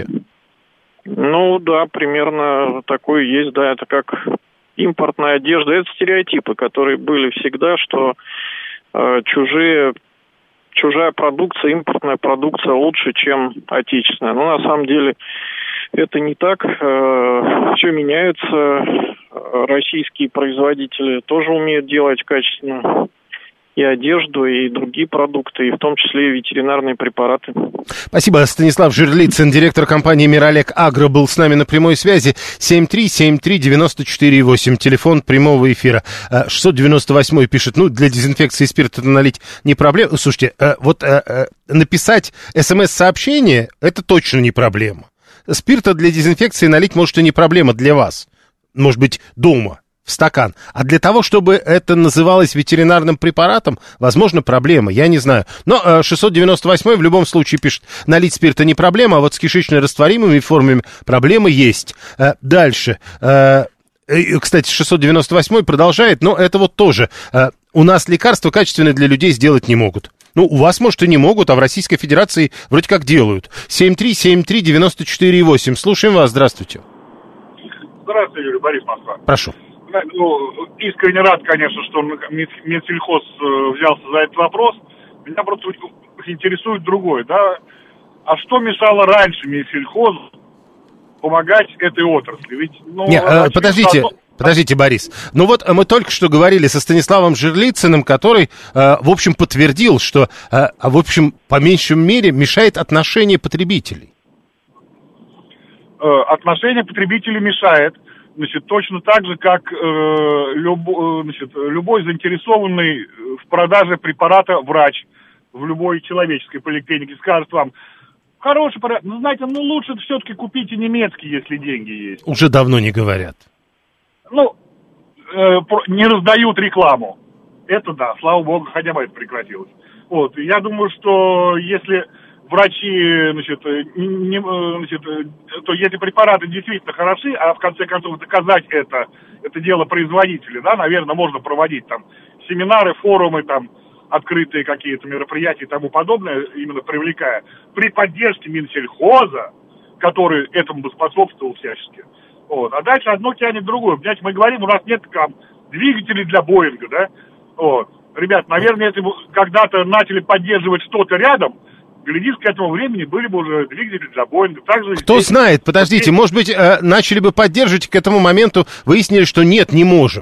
Ну, да, примерно такое есть, да, это как импортная одежда. Это стереотипы, которые были всегда, что э, чужие, чужая продукция, импортная продукция лучше, чем отечественная. Но на самом деле это не так. Все меняется. Российские производители тоже умеют делать качественно и одежду, и другие продукты, и в том числе и ветеринарные препараты. Спасибо. Станислав Жирлицын, директор компании «Миралек Агро», был с нами на прямой связи. семь три семь три девять четыре восемь, телефон прямого эфира. шестьсот девяносто восемь пишет, ну, для дезинфекции спирта налить не проблема. Слушайте, вот написать смс-сообщение, это точно не проблема. Спирта для дезинфекции налить, может, и не проблема для вас. Может быть, дома, в стакан. А для того, чтобы это называлось ветеринарным препаратом, возможно, проблема, я не знаю. Но шестьсот девяносто восемь в любом случае пишет, налить спирта не проблема, а вот с кишечно-растворимыми формами проблемы есть. Дальше. Кстати, шестьсот девяносто восемь продолжает, но это вот тоже. У нас лекарства качественные для людей сделать не могут. Ну, у вас, может, и не могут, а в Российской Федерации вроде как делают. семь три семь три девять четыре восемь. Слушаем вас, здравствуйте. Здравствуйте, Юрий, Борис, Москва. Прошу. Ну, искренне рад, конечно, что Минсельхоз взялся за этот вопрос. Меня просто интересует другое, да. А что мешало раньше Минсельхозу помогать этой отрасли? Ведь, ну, Не, э, подождите. Одно... Подождите, Борис. Ну вот мы только что говорили со Станиславом Жирлицыным, который, э, в общем, подтвердил, что, э, в общем, по меньшей мере мешает отношение потребителей. Э, отношение потребителей мешает, значит, точно так же, как э, любо, значит, любой заинтересованный в продаже препарата врач в любой человеческой поликлинике скажет вам, хороший препарат, ну, знаете, ну, лучше все-таки купите немецкий, если деньги есть. Уже давно не говорят. Ну, э, не раздают рекламу. Это да, слава богу, хотя бы это прекратилось. Вот, я думаю, что если врачи, значит, не, значит, то если препараты действительно хороши, а в конце концов доказать это, это дело производителя, да, наверное, можно проводить там семинары, форумы, там, открытые какие-то мероприятия и тому подобное, именно привлекая, при поддержке Минсельхоза, который этому бы способствовал всячески. Вот. А дальше одно тянет другое. Понимаете, мы говорим, у нас нет там двигателей для Боинга, да? Вот. Ребят, наверное, если бы когда-то начали поддерживать что-то рядом, глядишь, к этому времени были бы уже двигатели для Боинга. Также Кто здесь... знает, подождите, может быть, э, начали бы поддерживать, к этому моменту выяснили, что нет, не можем.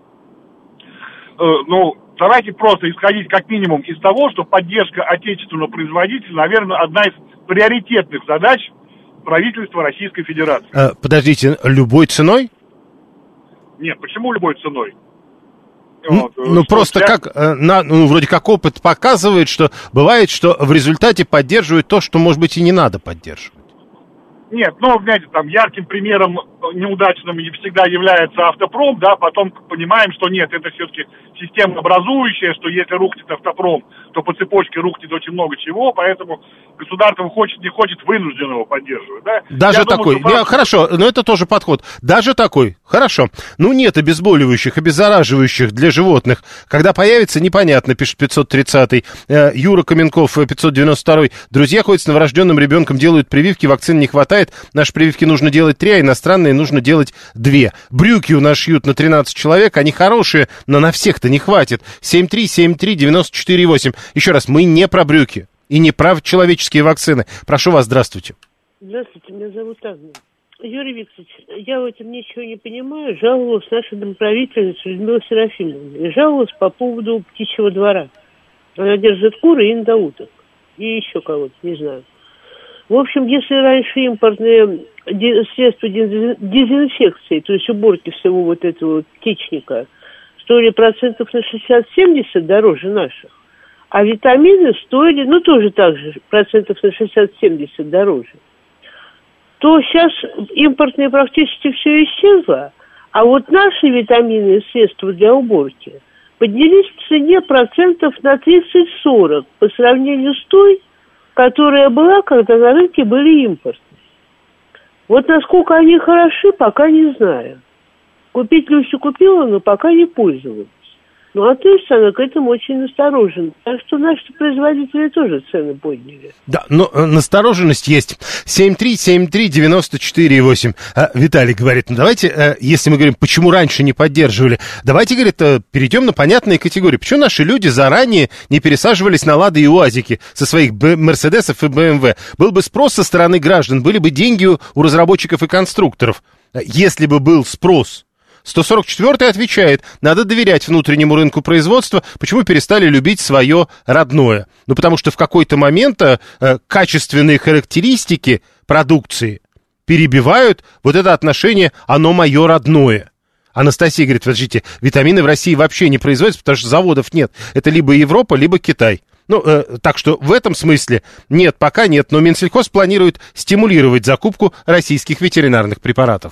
Э, ну, давайте просто исходить как минимум из того, что поддержка отечественного производителя, наверное, одна из приоритетных задач правительства Российской Федерации. Э, подождите, любой ценой? Нет, почему любой ценой? Ну, вот, ну просто вся... как, на, ну, вроде как опыт показывает, что бывает, что в результате поддерживают то, что, может быть, и не надо поддерживать. Нет, ну, знаете, там ярким примером неудачным не всегда является автопром, да, потом понимаем, что нет, это все-таки системообразующее, что если рухнет автопром, то по цепочке рухнет очень много чего, поэтому государство хочет, не хочет, вынуждено его поддерживать, да. Даже Я такой, думаю, что... не, хорошо, но это тоже подход, даже такой, хорошо, ну нет обезболивающих, обеззараживающих для животных, когда появится, непонятно, пишет пятьсот тридцатый, э, Юра Каменков, пятьсот девяносто второй, друзья ходят с новорожденным ребенком, делают прививки, вакцин не хватает, наши прививки нужно делать три, а иностранные нужно делать две. Брюки у нас шьют на тринадцать человек, они хорошие, но на всех-то не хватит. семь три семь три девять четыре восемь. Еще раз, мы не про брюки и не про человеческие вакцины. Прошу вас, здравствуйте. Здравствуйте, меня зовут Анна. Юрий Викторович, я в этом ничего не понимаю. Жаловалась наша домоправительница Людмила Серафимовна. И жаловалась по поводу птичьего двора. Она держит куры и индауток. И еще кого-то, не знаю. В общем, если раньше импортные средства дезинфекции, то есть уборки всего вот этого птичника, стоили процентов на шестьдесят-семьдесят дороже наших, а витамины стоили, ну, тоже так же, процентов на шестьдесят-семьдесят дороже, то сейчас импортные практически все исчезло, а вот наши витамины и средства для уборки поднялись в цене процентов на тридцать-сорок по сравнению с той, которая была, когда на рынке были импортные. Вот насколько они хороши, пока не знаю. Купить Люсю купила, но пока не пользовалась. Ну, относится она к этому очень настороженно. Так что наши производители тоже цены подняли. Да, но настороженность есть. семь три семь три девять четыре восемь. А, Виталий говорит, ну давайте, а, если мы говорим, почему раньше не поддерживали, давайте, говорит, а, перейдем на понятные категории. Почему наши люди заранее не пересаживались на Лады и УАЗики со своих Мерседесов и БМВ? Был бы спрос со стороны граждан, были бы деньги у, у разработчиков и конструкторов. Если бы был спрос... сто сорок четвёртый отвечает, надо доверять внутреннему рынку производства. Почему перестали любить свое родное? Ну, потому что в какой-то момент э, качественные характеристики продукции перебивают вот это отношение «оно мое родное». Анастасия говорит, подождите, витамины в России вообще не производятся, потому что заводов нет. Это либо Европа, либо Китай. Ну, э, так что в этом смысле нет, пока нет, но Минсельхоз планирует стимулировать закупку российских ветеринарных препаратов.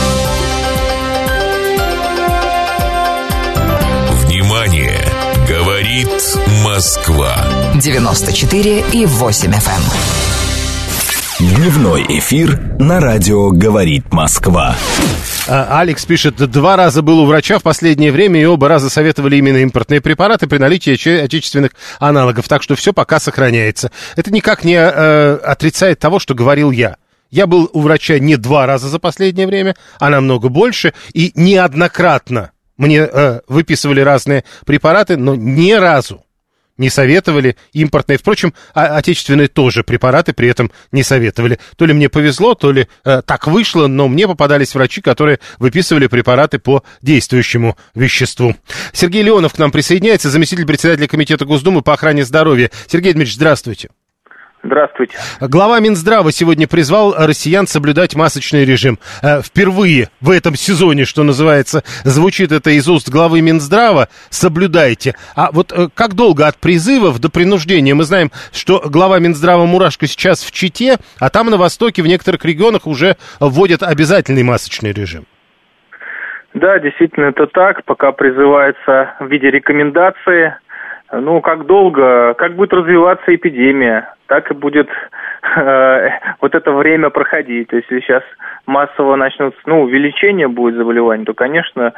Внимание! Говорит Москва. девяносто четыре и восемь эф эм. Дневной эфир на радио «Говорит Москва». А, Алекс пишет, два раза был у врача в последнее время, и оба раза советовали именно импортные препараты при наличии отече- отечественных аналогов, так что все пока сохраняется. Это никак не э, отрицает того, что говорил я. Я был у врача не два раза за последнее время, а намного больше, и неоднократно мне э, выписывали разные препараты, но ни разу не советовали импортные. Впрочем, а, отечественные тоже препараты при этом не советовали. То ли мне повезло, то ли э, так вышло, но мне попадались врачи, которые выписывали препараты по действующему веществу. Сергей Леонов к нам присоединяется, заместитель председателя Комитета Госдумы по охране здоровья. Сергей Дмитриевич, здравствуйте. Здравствуйте. Глава Минздрава сегодня призвал россиян соблюдать масочный режим. Впервые в этом сезоне, что называется, звучит это из уст главы Минздрава «соблюдайте». А вот как долго от призывов до принуждения? Мы знаем, что глава Минздрава Мурашко сейчас в Чите, а там на Востоке в некоторых регионах уже вводят обязательный масочный режим. Да, действительно, это так. Пока призывается в виде рекомендации. Ну, как долго, как будет развиваться эпидемия, так и будет э, вот это время проходить. То есть, если сейчас массово начнут, ну, увеличение будет заболеваний, то, конечно,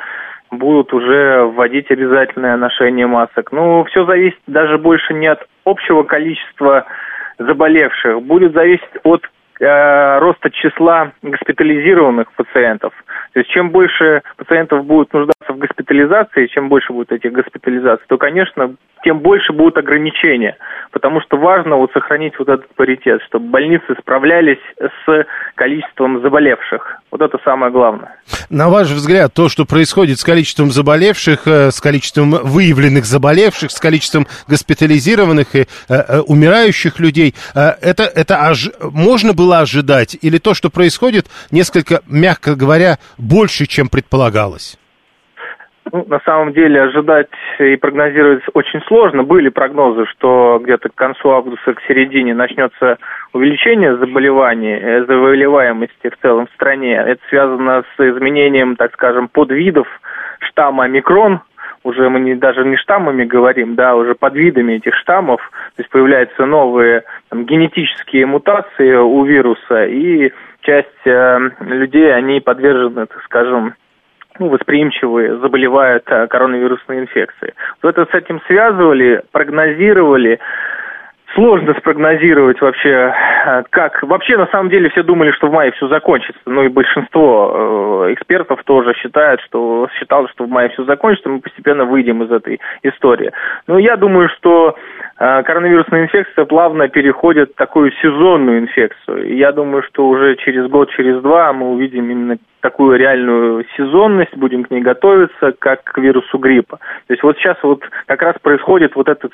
будут уже вводить обязательное ношение масок. Ну, все зависит даже больше не от общего количества заболевших, будет зависеть от э, роста числа госпитализированных пациентов. То есть чем больше пациентов будет нуждаться в госпитализации, чем больше будет этих госпитализаций, то, конечно, тем больше будут ограничения. Потому что важно вот сохранить вот этот паритет, чтобы больницы справлялись с количеством заболевших. Вот это самое главное. На ваш взгляд, то, что происходит с количеством заболевших, с количеством выявленных заболевших, с количеством госпитализированных и э, э, умирающих людей, э, это, это ож... можно было ожидать? Или то, что происходит, несколько, мягко говоря, больше, чем предполагалось? Ну, на самом деле ожидать и прогнозировать очень сложно. Были прогнозы, что где-то к концу августа, к середине начнется увеличение заболеваний, заболеваемости в целом в стране. Это связано с изменением, так скажем, подвидов штамма омикрон. Уже мы не, даже не штаммами говорим, да, уже подвидами этих штаммов. То есть появляются новые там, генетические мутации у вируса, и часть э, людей, они подвержены, так скажем, ну, восприимчивые, заболевают а, коронавирусной инфекцией. Вот это с этим связывали, прогнозировали. Сложно спрогнозировать вообще, как... Вообще, на самом деле, все думали, что в мае все закончится. Ну, и большинство э, экспертов тоже считают, что... считало, что в мае все закончится, мы постепенно выйдем из этой истории. Но я думаю, что э, коронавирусная инфекция плавно переходит в такую сезонную инфекцию. И я думаю, что уже через год, через два мы увидим именно такую реальную сезонность, будем к ней готовиться, как к вирусу гриппа. То есть вот сейчас вот как раз происходит вот этот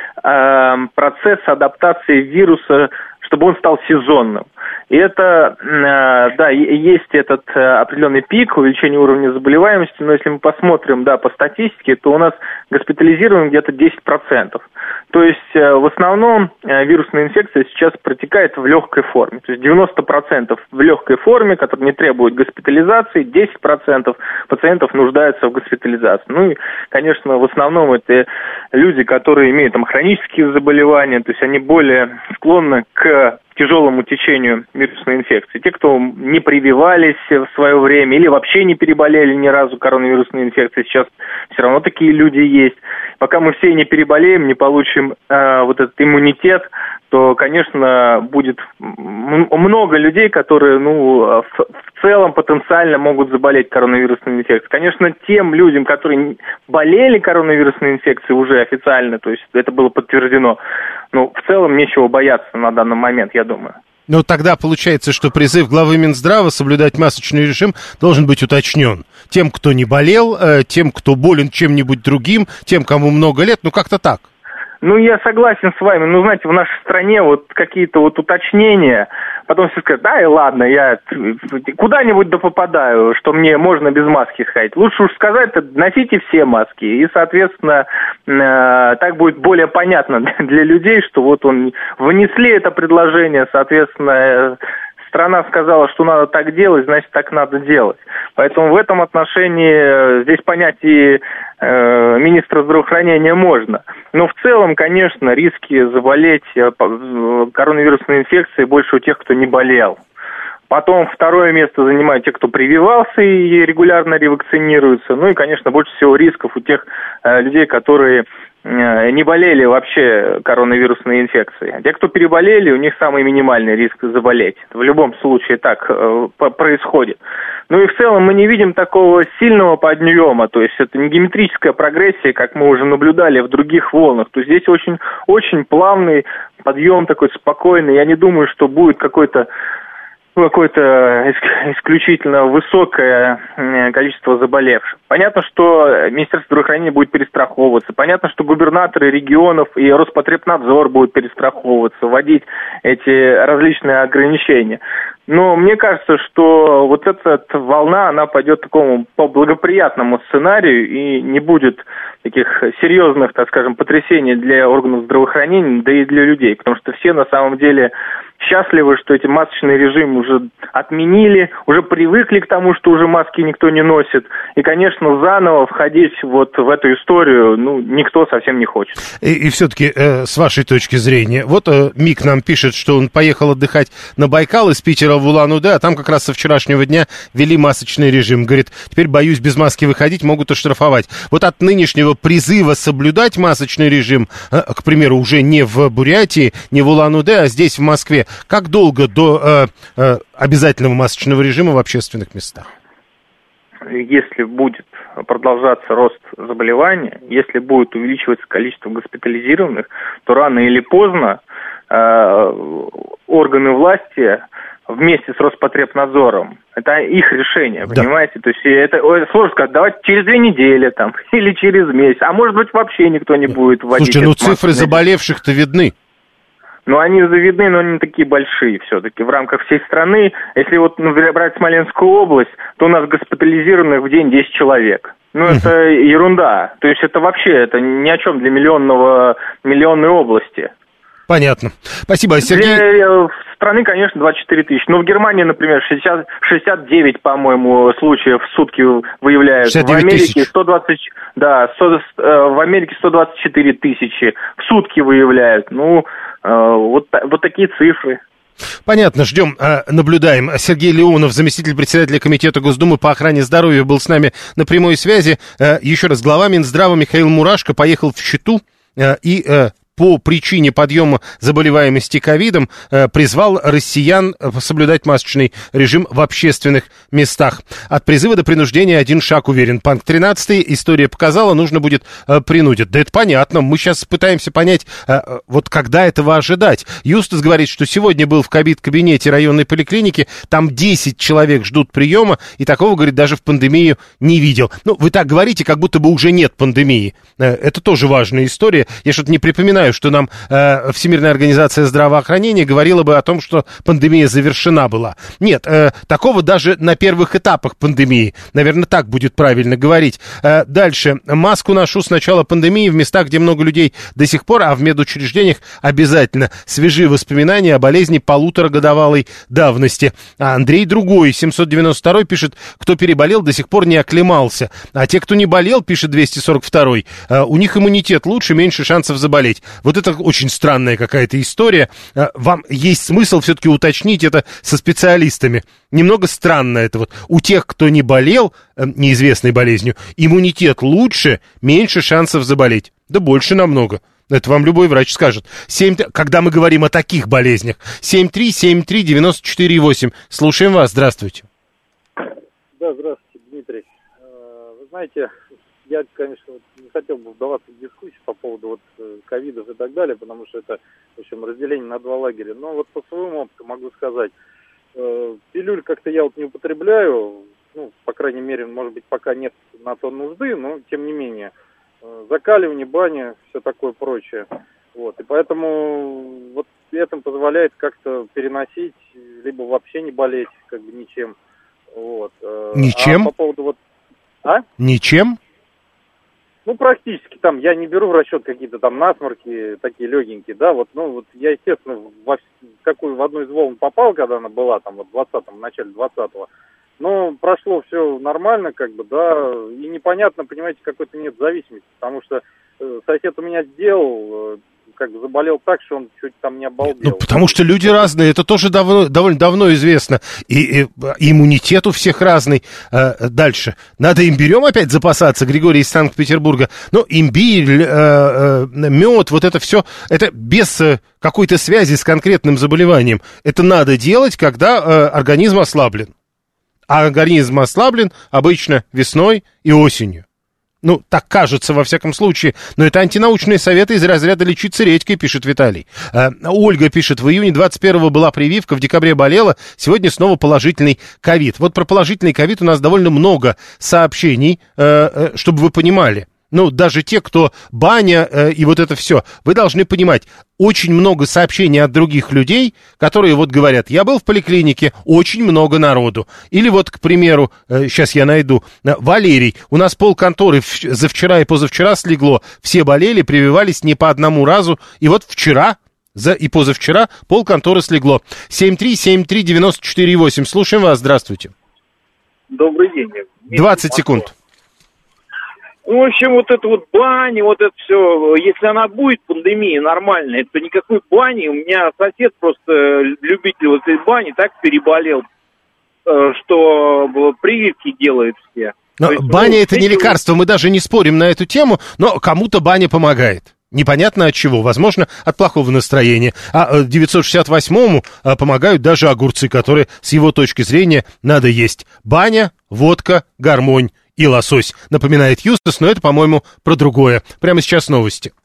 э, процесс адаптации вируса, чтобы он стал сезонным. И это, э, да, есть этот э, определенный пик увеличения уровня заболеваемости, но если мы посмотрим, да, по статистике, то у нас госпитализировано где-то десять процентов. То есть э, в основном э, вирусная инфекция сейчас протекает в легкой форме. То есть девяносто процентов в легкой форме, которая не требует госпитализации, десять процентов пациентов нуждаются в госпитализации. Ну и, конечно, в основном это люди, которые имеют там хронические заболевания, то есть они более склонны к тяжелому течению вирусной инфекции. Те, кто не прививались в свое время или вообще не переболели ни разу коронавирусной инфекцией, сейчас все равно такие люди есть. Пока мы все не переболеем, не получим э, вот этот иммунитет, то, конечно, будет много людей, которые, ну, в, в целом потенциально могут заболеть коронавирусной инфекцией. Конечно, тем людям, которые болели коронавирусной инфекцией уже официально, то есть это было подтверждено, ну, в целом нечего бояться на данный момент, я думаю. Но тогда получается, что призыв главы Минздрава соблюдать масочный режим должен быть уточнен. Тем, кто не болел, тем, кто болен чем-нибудь другим, тем, кому много лет, ну как-то так. Ну, я согласен с вами. Ну, знаете, в нашей стране вот какие-то вот уточнения, потом все скажут, да и ладно, я куда-нибудь да попадаю, что мне можно без маски ходить. Лучше уж сказать, носите все маски. И, соответственно, э, так будет более понятно для людей, что вот он внесли это предложение, соответственно, э, страна сказала, что надо так делать, значит, так надо делать. Поэтому в этом отношении здесь понять и э, министра здравоохранения можно. Но в целом, конечно, риски заболеть коронавирусной инфекцией больше у тех, кто не болел. Потом второе место занимают те, кто прививался и регулярно ревакцинируются. Ну и, конечно, больше всего рисков у тех э, людей, которые не болели вообще коронавирусной инфекцией. Те, кто переболели, у них самый минимальный риск заболеть. В любом случае так э, происходит. Ну и в целом мы не видим такого сильного подъема, то есть это не геометрическая прогрессия, как мы уже наблюдали в других волнах. То есть здесь очень, очень плавный подъем такой спокойный. Я не думаю, что будет какой-то какое-то исключительно высокое количество заболевших. Понятно, что Министерство здравоохранения будет перестраховываться. Понятно, что губернаторы регионов и Роспотребнадзор будут перестраховываться, вводить эти различные ограничения. Но мне кажется, что вот эта волна, она пойдет такому по благоприятному сценарию и не будет таких серьезных, так скажем, потрясений для органов здравоохранения, да и для людей. Потому что все на самом деле счастливы, что эти масочные режимы уже отменили, уже привыкли к тому, что уже маски никто не носит. И, конечно, заново входить вот в эту историю, ну, никто совсем не хочет. И, и все-таки, э, с вашей точки зрения, вот э, Мик нам пишет, что он поехал отдыхать на Байкал из Питера в Улан-Удэ, а там как раз со вчерашнего дня ввели масочный режим. Говорит, теперь боюсь без маски выходить, могут оштрафовать. Вот от нынешнего призыва соблюдать масочный режим, э, к примеру, уже не в Бурятии, не в Улан-Удэ, а здесь, в Москве, как долго до э, э, обязательного масочного режима в общественных местах? Если будет продолжаться рост заболевания, если будет увеличиваться количество госпитализированных, то рано или поздно э, органы власти вместе с Роспотребнадзором, это их решение, да. Понимаете? То есть это сложно сказать, давайте через две недели там, или через месяц, а может быть вообще никто не будет вводить. Слушайте, ну цифры заболевших-то видны. Ну, они завидны, но не такие большие все-таки в рамках всей страны. Если вот, например, брать Смоленскую область, то у нас госпитализированных в день десять человек. Ну, это ерунда. То есть это вообще, это ни о чем для миллионного, миллионной области. Понятно. Спасибо, Сергей. Для страны, конечно, двадцать четыре тысячи. Но в Германии, например, шестьдесят, шестьдесят девять, по-моему, случаев в сутки выявляют. В Америке сто двадцать, да, сто, в Америке сто двадцать четыре тысячи в сутки выявляют. Ну, вот, вот такие цифры. Понятно, ждем, наблюдаем. Сергей Леонов, заместитель председателя Комитета Госдумы по охране здоровья, был с нами на прямой связи. Еще раз, глава Минздрава Михаил Мурашко поехал в Читу и по причине подъема заболеваемости ковидом э, призвал россиян соблюдать масочный режим в общественных местах. От призыва до принуждения один шаг, уверен. Панк тринадцатый, история показала, нужно будет э, принудить. Да это понятно, мы сейчас пытаемся понять, э, вот когда этого ожидать. Юстас говорит, что сегодня был в ковид-кабинете районной поликлиники, там десять человек ждут приема, и такого, говорит, даже в пандемию не видел. Ну, вы так говорите, как будто бы уже нет пандемии. Э, это тоже важная история. Я что-то не припоминаю, что нам э, Всемирная организация здравоохранения говорила бы о том, что пандемия завершена была. Нет, э, такого даже на первых этапах пандемии. Наверное, так будет правильно говорить. Э, дальше. Маску ношу с начала пандемии в местах, где много людей до сих пор, а в медучреждениях обязательно. Свежие воспоминания о болезни полуторагодовалой давности. А Андрей Другой, семьсот девяносто второй, пишет, кто переболел, до сих пор не оклемался. А те, кто не болел, пишет двести сорок второй, э, у них иммунитет лучше, меньше шансов заболеть. Вот это очень странная какая-то история. Вам есть смысл все-таки уточнить это со специалистами. Немного странно это вот. У тех, кто не болел неизвестной болезнью, иммунитет лучше, меньше шансов заболеть. Да больше намного. Это вам любой врач скажет. семь, когда мы говорим о таких болезнях. семь три семь три девяносто четыре восемь. Слушаем вас. Здравствуйте. Да, здравствуйте, Дмитрий. Вы знаете, я, конечно, не хотел бы вдаваться в дискуссию по поводу вот ковидов и так далее, потому что это, в общем, разделение на два лагеря. Но вот по своему опыту могу сказать, э, пилюль как-то я вот не употребляю, ну, по крайней мере, может быть, пока нет на то нужды, но, тем не менее, э, закаливание, баня, все такое прочее. Вот, и поэтому вот это позволяет как-то переносить, либо вообще не болеть, как бы ничем. Вот. Ничем? А по поводу вот... А? Ничем? Ну, практически, там, я не беру в расчет какие-то там насморки, такие легенькие, да, вот, ну, вот я, естественно, во, какую, в одну из волн попал, когда она была, там, вот, в двадцатом, в начале двадцатого, но прошло все нормально, как бы, да, и непонятно, понимаете, какой-то нет зависимости, потому что э, сосед у меня сделал, э, как бы заболел так, что он чуть там не обалдел. Ну, потому что люди разные, это тоже давно, довольно давно известно. И, и, и иммунитет у всех разный. Э, дальше. Надо имбирем опять запасаться, Григорий из Санкт-Петербурга. Ну, имбирь, э, э, мед, вот это все, это без э, какой-то связи с конкретным заболеванием. Это надо делать, когда э, организм ослаблен. А организм ослаблен обычно весной и осенью. Ну, так кажется, во всяком случае. Но это антинаучные советы из разряда «лечиться редькой», пишет Виталий. Э, Ольга пишет, в июне двадцать первого была прививка, в декабре болела, сегодня снова положительный ковид. Вот про положительный ковид у нас довольно много сообщений, э, э, чтобы вы понимали. Ну, даже те, кто баня э, и вот это все, вы должны понимать, очень много сообщений от других людей, которые вот говорят, я был в поликлинике, очень много народу. Или вот, к примеру, э, сейчас я найду, э, Валерий, у нас полконторы в, за вчера и позавчера слегло, все болели, прививались не по одному разу, и вот вчера За и позавчера полконторы слегло. семь три семь три девять четыре восемь. Слушаем вас. Здравствуйте. Добрый день. двадцать секунд. Ну, в общем, вот это вот баня, вот это все, если она будет, пандемия нормальная, то никакой бани. У меня сосед просто, любитель вот этой бани, так переболел, что прививки делают все. Но есть, баня ну, это не лекарство, мы даже не спорим на эту тему, но кому-то баня помогает. Непонятно от чего, возможно, от плохого настроения. А девятьсот шестьдесят восьмому помогают даже огурцы, которые, с его точки зрения, надо есть. Баня, водка, гармонь и лосось. Напоминает Юстас, но это, по-моему, про другое. Прямо сейчас новости.